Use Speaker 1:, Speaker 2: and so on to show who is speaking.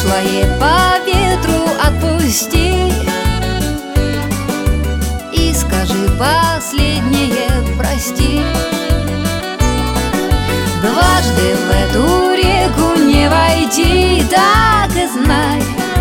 Speaker 1: прошлое по ветру отпусти и скажи последнее прости. Дважды в эту реку не войти, так и знай,